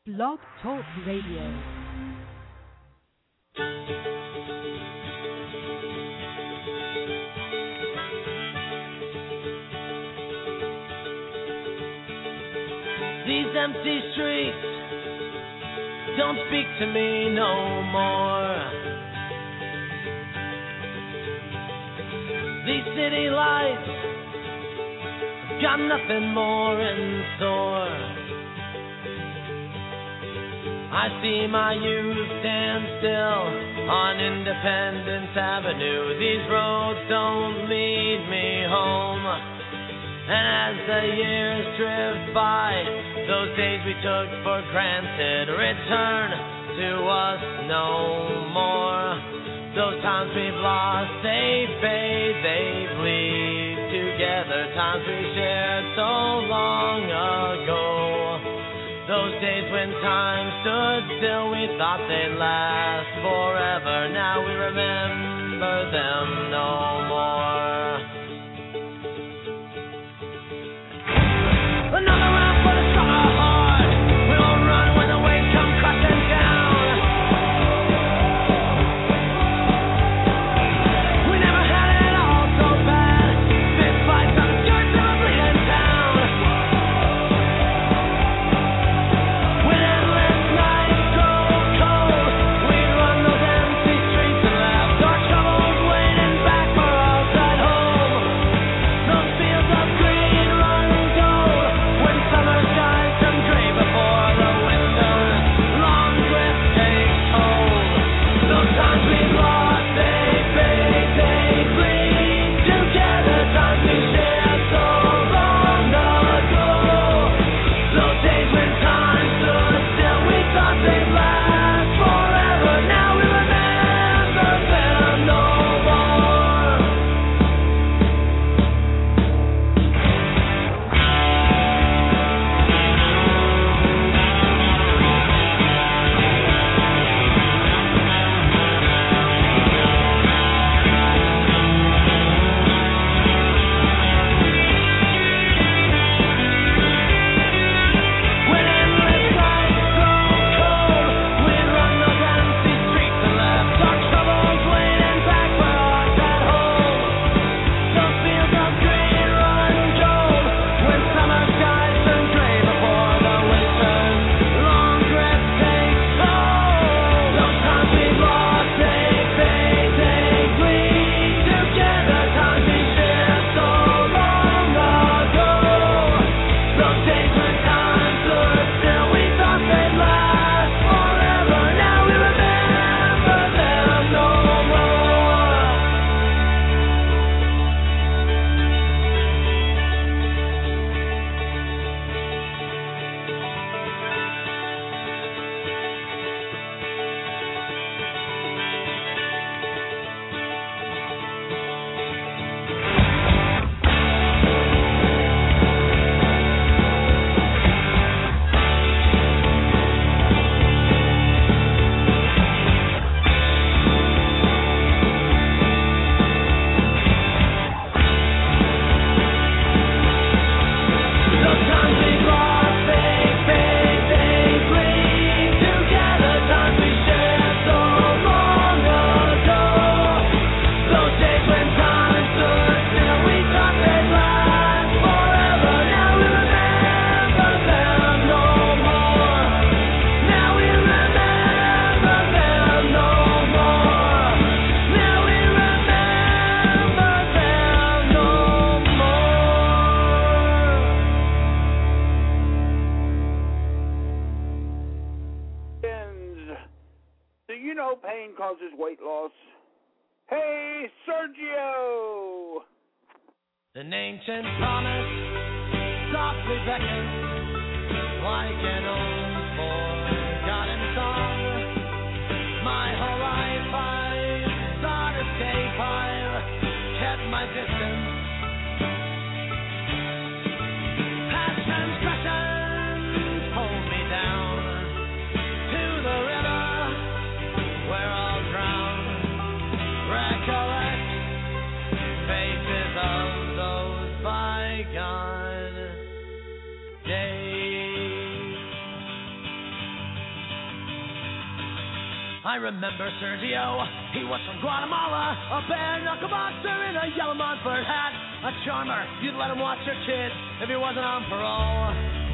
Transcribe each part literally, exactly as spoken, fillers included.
Blog Talk Radio. These empty streets don't speak to me no more. These city lights got nothing more in store. I see my youth stand still on Independence Avenue. These roads don't lead me home. And as the years drift by, those days we took for granted return to us no more. Those times we've lost, they fade, they bleed together. Times we shared so long ago. Those days when time stood still, we thought they'd last forever. Now we remember them no more. Another round for the strong or hard. We won't run when the waves come crashing down. We never had it all so bad. Fist fights on the skirts of a bleeding town. When endless nights grow cold, we run those empty streets and laugh. Our troubles waiting back for us at home. Those fields of green run gold. Summer skies turn gray before the winter's long grip takes hold. Those times we've lost, they fade, they bleed together. Times we shared so long ago. Those days when time stood still, we thought they'd last forever. Now we remember them no more. When endless nights grow cold, we run those empty streets and left our troubles waiting back for us at home. Those fields of green run gold when summer skies turn gray before the winter's long grip takes hold. Those times we've lost, they fade, they bleed together. Times we shared so long ago. Those days when time stood still, we thought they'd last forever. Now we remember them no more. Those times we've lost, they fade, they bleed together. Times we shared so long ago. Those days when time stood still, we thought they'd last forever. Now we remember them no more. Now we remember them no more. Now we remember them no Do you know pain causes weight loss? Hey, Sergio! An ancient promise softly beckons like an old forgotten song. My whole life I've sought escape, I've kept my distance. Past transgressions hold me down to the river where I'll drown. Recollect faces of those bygone days. I remember Sergio, he was from Guatemala, a bare knuckle boxer in a yellow Montfort hat, a charmer, you'd let him watch your kids if he wasn't on parole.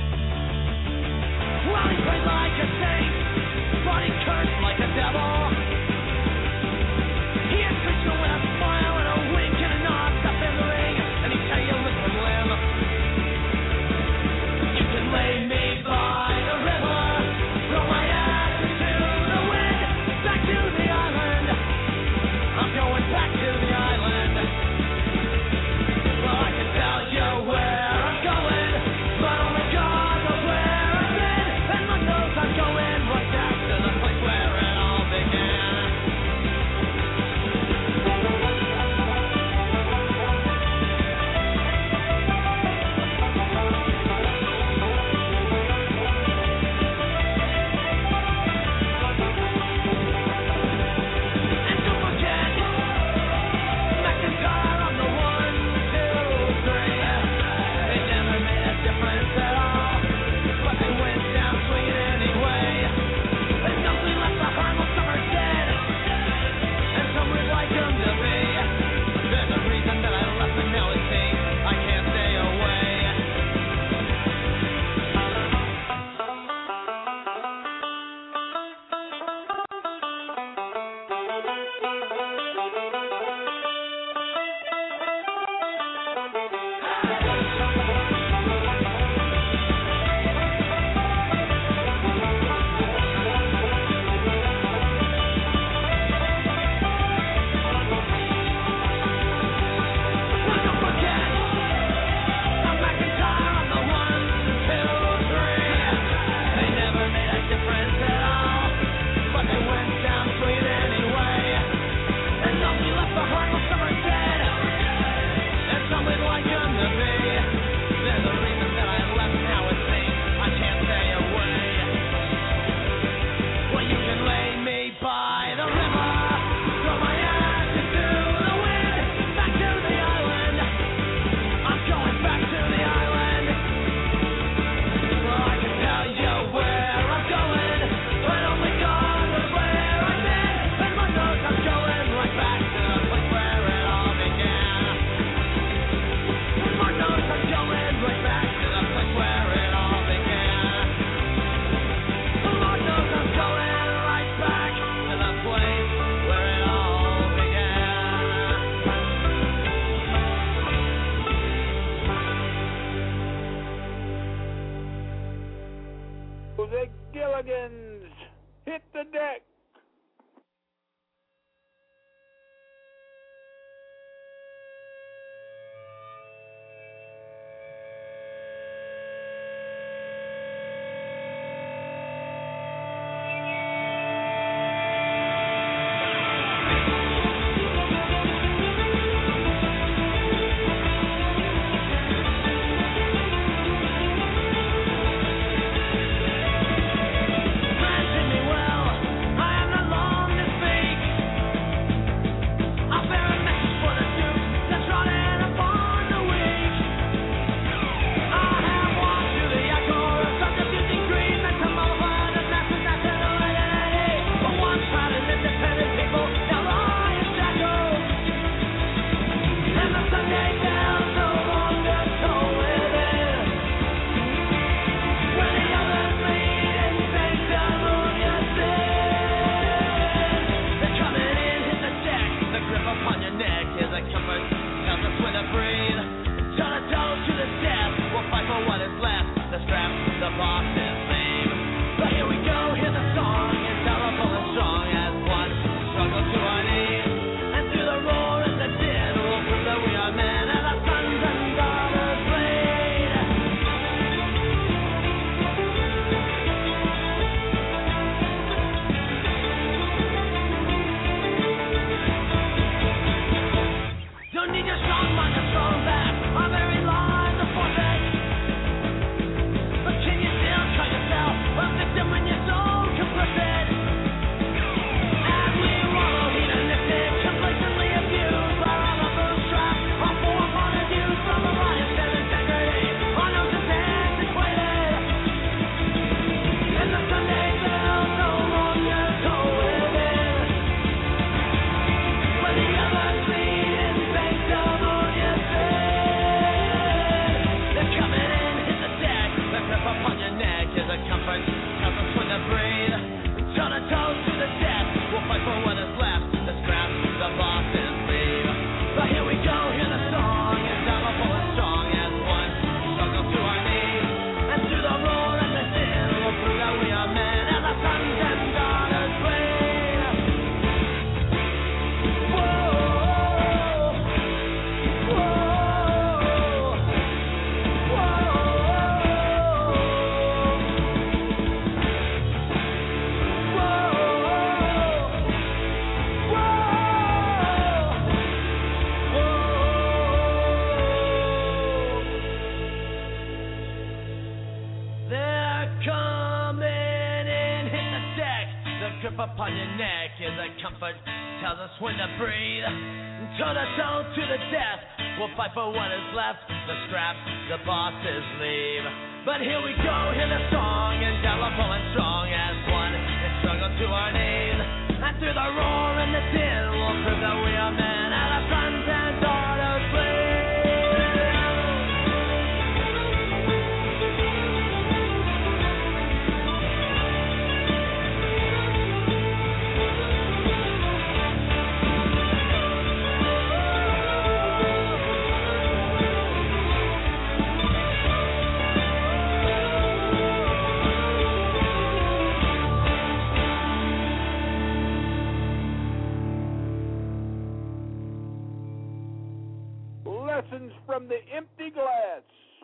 Well, he prayed like a saint, but he cursed like a devil. He had preacher with a smile and a wink and a nod, step in the ring, and he'd tell you, listen, Lim, you can lay me by the river, throw my ass into the wind, back to the island, I'm going back to the island. Well, I can tell you where I'm going, but only God knows where I've been, and Lord knows I'm going right back to the place where it all began. And don't forget, McIntyre on the one, two, three. They never made a difference at all, but they went down swinging anyway. And nobody left the harmless summer dead, and some would like them to be. There's a reason that I left, and now it seems I can't stay away. Well, don't forget, I'm McIntyre on the one, two, three. They never made a difference at all, but they went down swinging anyway. And nobody left the harmless summer dead, and some would like them to be. There's a reason that I left, now it seems I can't stay away. Well, you can lay me by the river, throw my ass into the wind, back to the island, I'm going back to the island. Well, I can tell you where I'm going, but only God knows where I've been, and Lord knows I'm going right back to the place where it all began. Lord knows I'm going right back to the place where it all began. Lord knows I'm going right back to the place where it all began. The Gilligans hit the deck. Imagine me well, I grip upon your neck is a comfort, tells us when to breathe. Toe to toe to the death, we'll fight for what is left. The scraps, the bosses leave. But here we go, hear the song, indelible and strong as one. And struggle to our knees, and through the roar and the din, we'll prove that we are men, and our sons and daughters live. Lessons from the empty glass.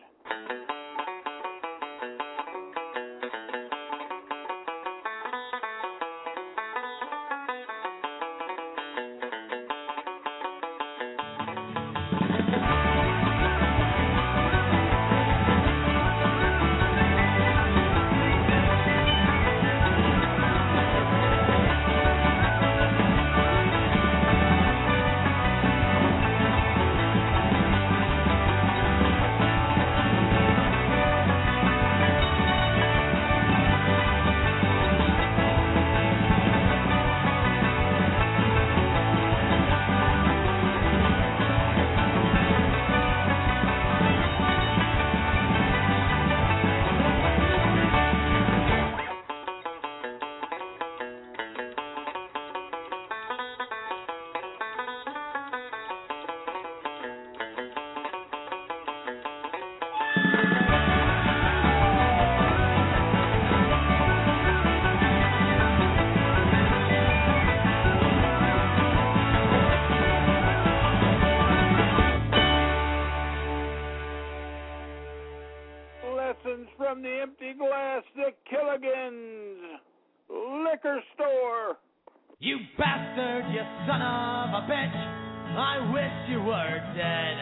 Lessons from the empty glass, the Killigan's Liquor Store. You bastard, you son of a bitch, I wish you were dead.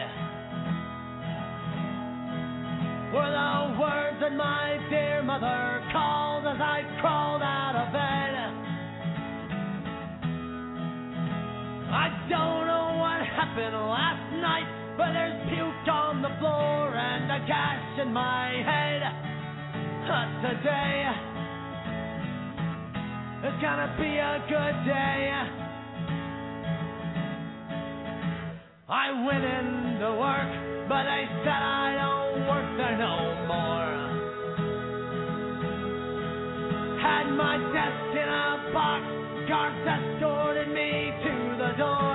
Were the words that my dear mother called as I crawled out of bed. I don't know what happened last night, but there's puke on the floor and a gash in my head. But today it's gonna be a good day. I went into work, but they said I don't work there no more. Had my desk in a box, guards escorted me to the door.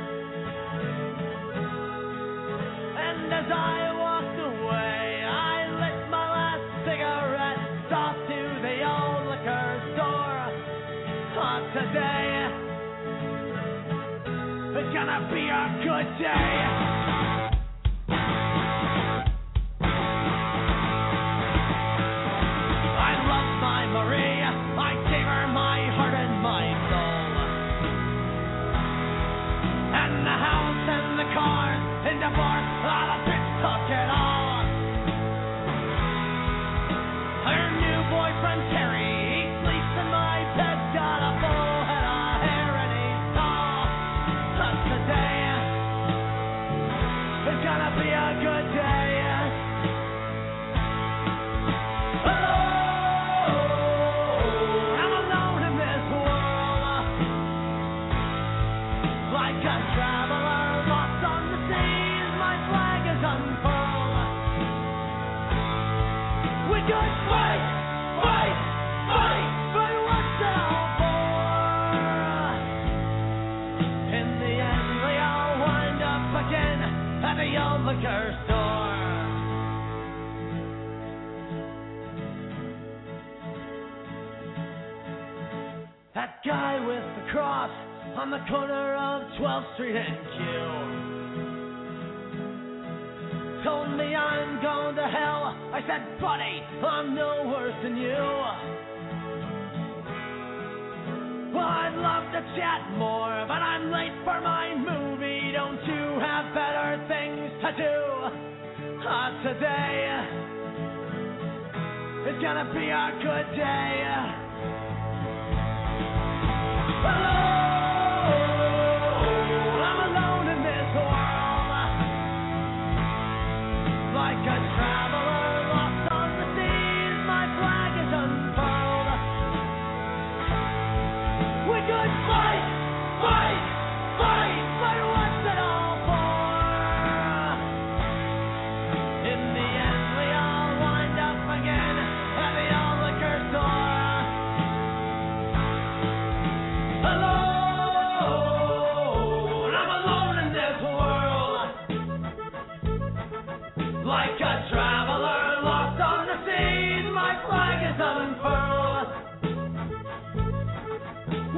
And as I walked away, I lit my last cigarette, off to the old liquor store. Oh, today it's gonna be a good day. I love my Marie, I gave her my heart and my soul. And the house and the cars and the divorce, all the bitch took it all. Her new boyfriend Terry, he sleeps in my bed, got a full head of hair and he's tall. But today it's gonna be a good day. Oh, I'm alone in this world, like a traveler lost on the seas. My flag is unfurled. We could fight, fight, fight, but what's it all for? In the end, we all wind up again at the old liquor store. That guy with the cross on the corner of twelfth street and Q told me I'm going to hell. I said, buddy, I'm no worse than you. Well, I'd love to chat more, but I'm late for my movie. Don't you have better things to do? Uh, today it's gonna be a good day.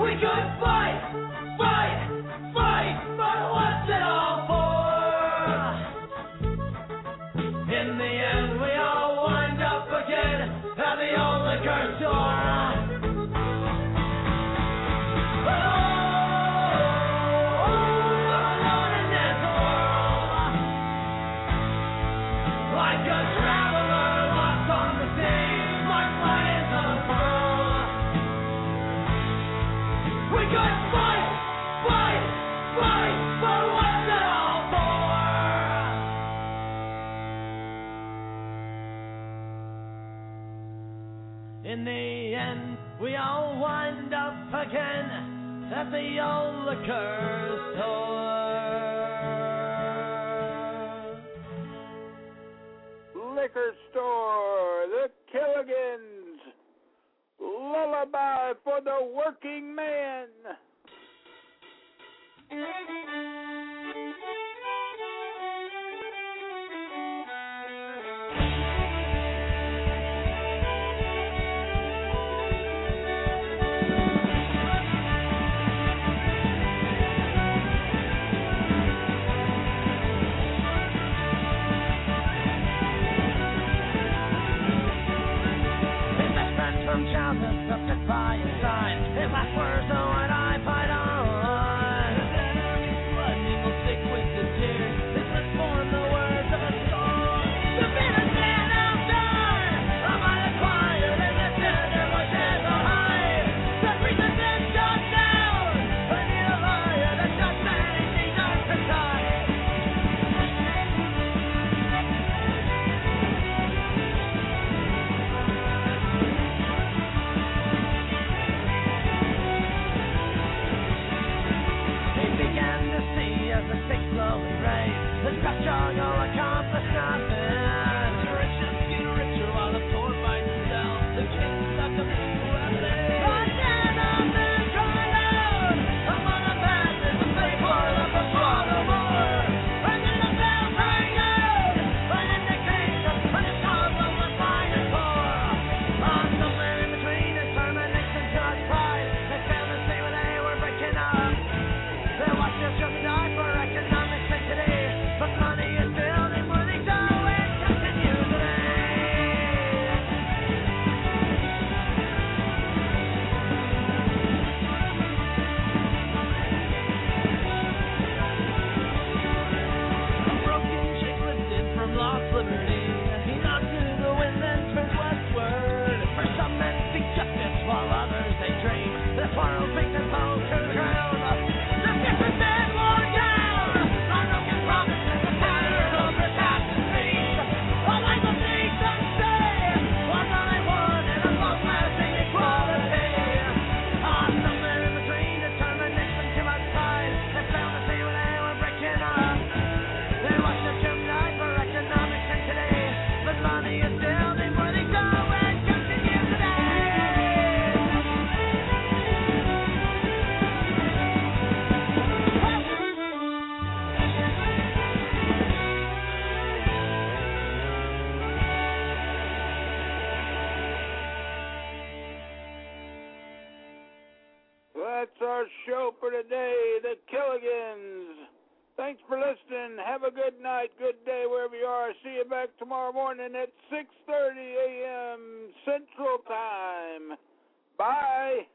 We could fight, fight, fight, but what's it all for? In the end, we all wind up again at the old liquor store. In the end, we all wind up again at the old liquor store. Liquor store, the Killigans. Lullaby for the working man. From childhood, stuck by his side. His last words, though, and I fight on. Lightning will stick with the tears. This was born the words of a song. The bitter man outside. I'm unacquired, and the tender voices are high. The reason is shut down. I need a liar that just anything not precise. As the six slowly raise, the structure will accomplish nothing. The rich just get richer while the poor fight themselves. The kids stuck up to what they. I stand up and cry out. I'm on a path in the vapor of a slaughter war. And then the bell rang out. An indication when it's called from the finest core. On somewhere in between determination and God's pride, they failed to see where they were breaking up. They watched their children die for economic today, but money is building for the dough and continue today. A broken chick lifted from lost liberty. He knocked to the wind and turned westward. For some men seek justice while others they dream. This world brings them both to the ground. That's our show for today, the Killigans. Thanks for listening. Have a good night, good day, wherever you are. See you back tomorrow morning at six thirty a.m. Central Time. Bye.